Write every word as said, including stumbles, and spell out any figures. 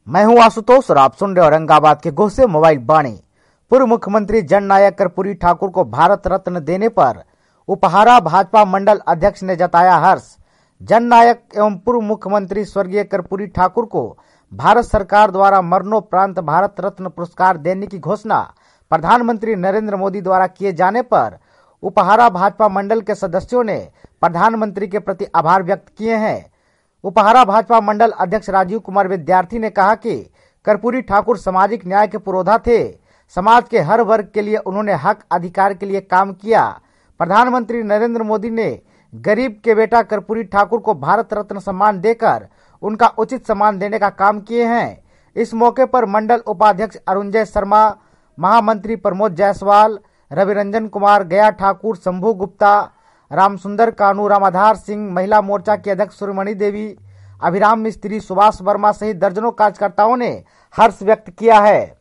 मैं हूं आशुतोष और आप सुन रहे औरंगाबाद के गोसे मोबाइल बाणी। पूर्व मुख्यमंत्री जननायक कर्पूरी ठाकुर को भारत रत्न देने पर उपहारा भाजपा मंडल अध्यक्ष ने जताया हर्ष। जननायक एवं पूर्व मुख्यमंत्री स्वर्गीय कर्पूरी ठाकुर को भारत सरकार द्वारा मरणोपरांत भारत रत्न पुरस्कार देने की घोषणा प्रधानमंत्री नरेंद्र मोदी द्वारा किए जाने पर उपहारा भाजपा मंडल के सदस्यों ने प्रधानमंत्री के प्रति आभार व्यक्त किए हैं। उपहारा भाजपा मंडल अध्यक्ष राजीव कुमार विद्यार्थी ने कहा कि कर्पूरी ठाकुर सामाजिक न्याय के पुरोधा थे। समाज के हर वर्ग के लिए उन्होंने हक अधिकार के लिए काम किया। प्रधानमंत्री नरेंद्र मोदी ने गरीब के बेटा कर्पूरी ठाकुर को भारत रत्न सम्मान देकर उनका उचित सम्मान देने का काम किए हैं। इस मौके पर मंडल उपाध्यक्ष अरुणजय शर्मा, महामंत्री प्रमोद जायसवाल, रविरंजन कुमार, गया ठाकुर, शंभू गुप्ता, रामसुंदर कानू, रामाधार सिंह, महिला मोर्चा की अध्यक्ष सूर्यमणि देवी, अभिराम मिस्त्री, सुभाष वर्मा सहित दर्जनों कार्यकर्ताओं ने हर्ष व्यक्त किया है।